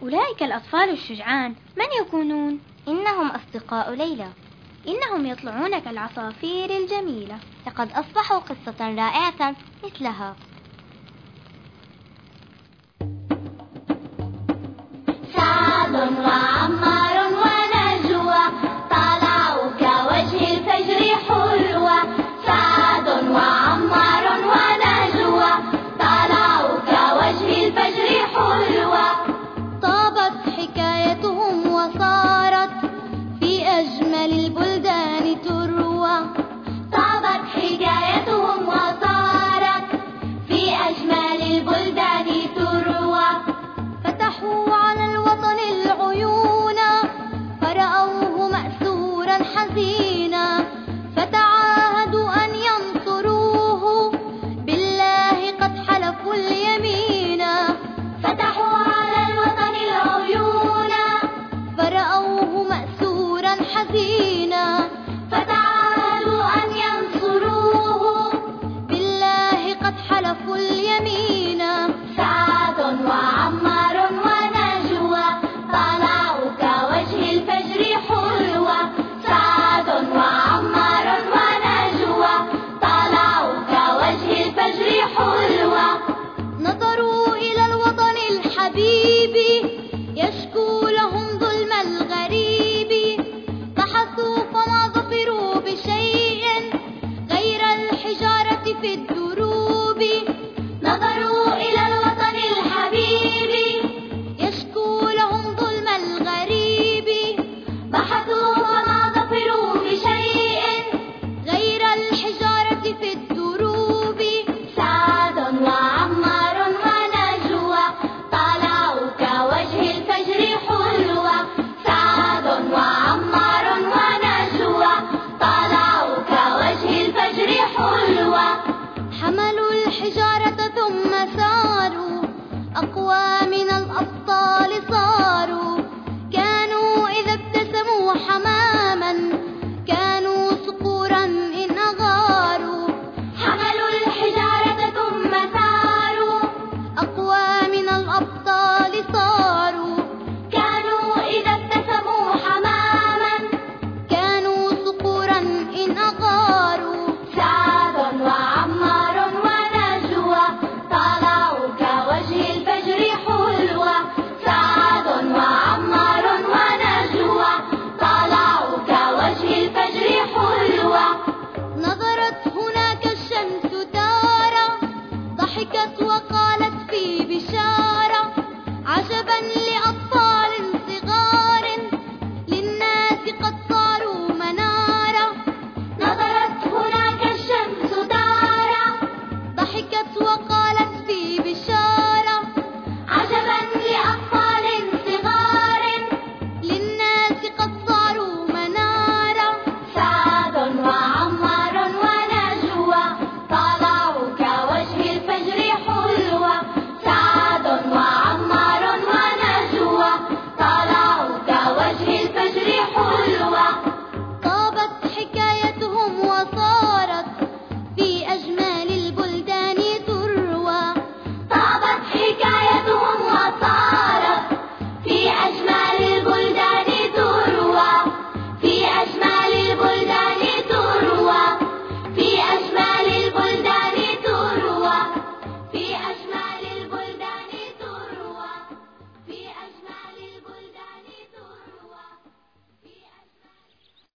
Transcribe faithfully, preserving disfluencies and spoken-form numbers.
أولئك الأطفال الشجعان من يكونون؟ إنهم أصدقاء ليلى. إنهم يطلعون كالعصافير الجميلة. لقد أصبحوا قصة رائعة مثلها. سعد وعمار ونجوى طلعوا كوجه الفجر حلوة. سعد وعمار ونجوى طلعوا كوجه الفجر حلوة. طابت حكايتهم وصارت في أجمل البلدان تروى. طابت حكايتهم وصارت في أجمل البلدان تروى. فتحوا على الوطن العيون فرأوه مأسورا حزينا. فتعاهدوا أن ينصروه بالله قد حلفوا اليمين. فتحوا على الوطن العيون فرأوه مأسورا حزينا. فتعاهدوا أن ينصروه بالله قد حلفوا اليمين. سعد وعمار ونجوى طلعوا كوجه الفجر حلوة. سعد وعمار ونجوى طلعوا كوجه الفجر حلوة. نظروا إلى الوطن الحبيب يشكو لهم ظلم الغريب. بحثوا فما ظفروا بشيء غير الحجارة في الدروب. نظروا إلى الوطن الحبيب يشكو لهم ظلم الغريب. بحثوا فما ظفروا بشيء غير الحجارة في الدروب. سعد وعمار ونجوى طلعوا كوجه الفجر حلوة. سعد وعمار ونجوى طلعوا كوجه الفجر حلوة. حملوا الحجارة ثم ساروا أقوى من الأبطال صاروا. كانوا إذا ابتسموا حماما كانوا صقورا إن أغاروا. حملوا الحجارة ثم ساروا أقوى من الأبطال صاروا. كانوا إذا ابتسموا حماما كانوا صقورا إن أغاروا. سعد وعمار ونجوى طلعوا كوجه الفجر حلوة. سعد وعمار ونجوى طلعوا كوجه الفجر حلوة. نظرت هناك الشمس دارا ضحكت وقالت في بشارة عجبا لأطفال صغار للناس قد صاروا منارة. نظرت هناك الشمس دارا ضحكت وقالت